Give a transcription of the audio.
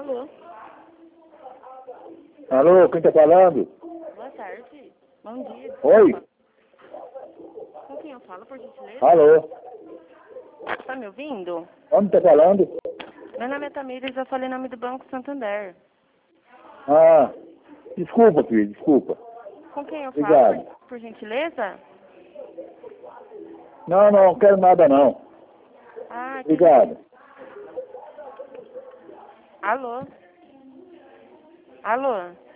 Alô? Alô, quem tá falando? Boa tarde. Bom dia. Oi? Com quem eu falo, por gentileza? Alô? Tá me ouvindo? Onde tá falando? Meu nome é Tamires, eu falei em nome do Banco Santander. Ah, desculpa, filho, desculpa. Com quem eu Obrigado. falo, por gentileza? Não quero nada não. Ah, que... Obrigado. Alô? Alô?